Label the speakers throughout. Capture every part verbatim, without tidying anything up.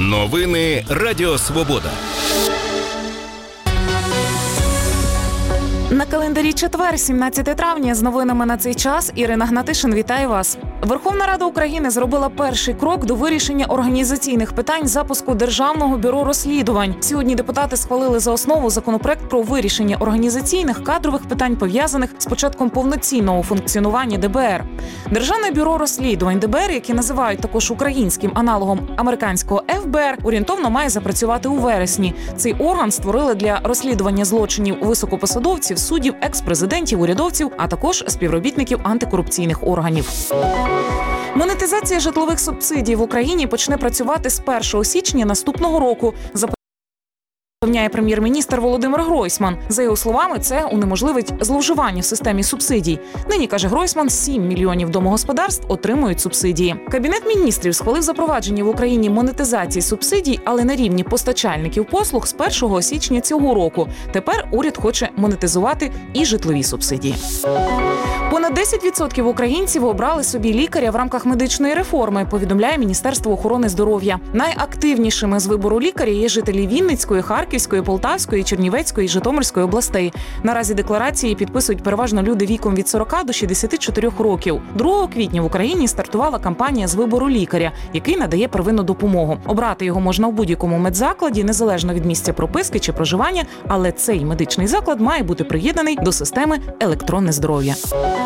Speaker 1: Новини Радіо Свобода.
Speaker 2: На календарі четвер, сімнадцяте травня. З новинами на цей час Ірина Гнатишин вітає вас. Верховна Рада України зробила перший крок до вирішення організаційних питань запуску Державного бюро розслідувань. Сьогодні депутати схвалили за основу законопроект про вирішення організаційних кадрових питань, пов'язаних з початком повноцінного функціонування де бе ер. Державне бюро розслідувань де бе ер, яке називають також українським аналогом американського еф бе ер, орієнтовно має запрацювати у вересні. Цей орган створили для розслідування злочинів високопосадовців, суддів, екс-президентів, урядовців, а також співробітників антикорупційних органів. Монетизація житлових субсидій в Україні почне працювати з першого січня наступного року, запевняє прем'єр-міністр Володимир Гройсман. За його словами, це унеможливить зловживання в системі субсидій. Нині, каже Гройсман, сім мільйонів домогосподарств отримують субсидії. Кабінет міністрів схвалив запровадження в Україні монетизації субсидій, але на рівні постачальників послуг з першого січня цього року. Тепер уряд хоче монетизувати і житлові субсидії. Понад десять відсотків українців обрали собі лікаря в рамках медичної реформи, повідомляє Міністерство охорони здоров'я. Найактивнішими з вибору лікаря є жителі Вінницької, Харківської, Полтавської, Чернівецької і Житомирської областей. Наразі декларації підписують переважно люди віком від сорока до шістдесяти чотирьох років. другого квітня в Україні стартувала кампанія з вибору лікаря, який надає первинну допомогу. Обрати його можна в будь-якому медзакладі, незалежно від місця прописки чи проживання, але цей медичний заклад має бути приєднаний до системи електронне здоров'я.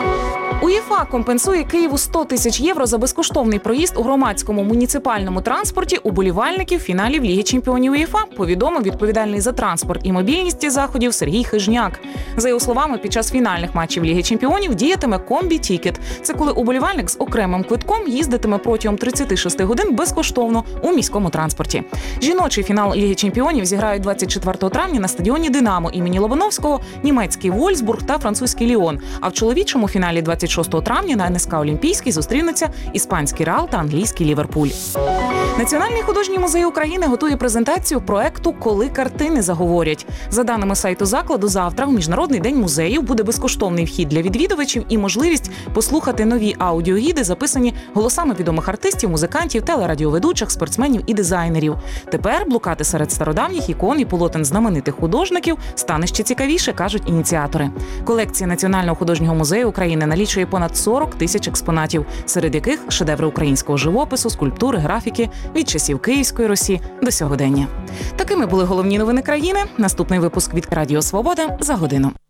Speaker 2: УЄФА компенсує Києву сто тисяч євро за безкоштовний проїзд у громадському муніципальному транспорті уболівальників фіналів Ліги чемпіонів УЄФА, повідомив відповідальний за транспорт і мобільність заходів Сергій Хижняк. За його словами, під час фінальних матчів Ліги чемпіонів діятиме комбі-тікет. Це коли уболівальник з окремим квитком їздитиме протягом тридцяти шести годин безкоштовно у міському транспорті. Жіночий фінал Ліги чемпіонів зіграють двадцять четвертого травня на стадіоні «Динамо» імені Лобановського, німецький «Вольсбург» та французький «Ліон». А в чоловічому фіналі двадцять шостого травня на ен ес ка «Олімпійський» зустрінуться іспанський «Реал» та англійський «Ліверпуль». Національний художній музей України готує презентацію проекту «Коли картини заговорять». За даними сайту закладу, завтра, в Міжнародний день музеїв, буде безкоштовний вхід для відвідувачів і можливість послухати нові аудіогіди, записані голосами відомих артистів, музикантів, телерадіоведучих, спортсменів і дизайнерів. Тепер блукати серед стародавніх ікон і полотен знаменитих художників стане ще цікавіше, кажуть ініціатори. Колекція Національного художнього музею України налічує понад сорок тисяч експонатів, серед яких шедеври українського живопису, скульптури, графіки від часів Київської Русі до сьогодення. Такими були головні новини країни. Наступний випуск від Радіо Свобода за годину.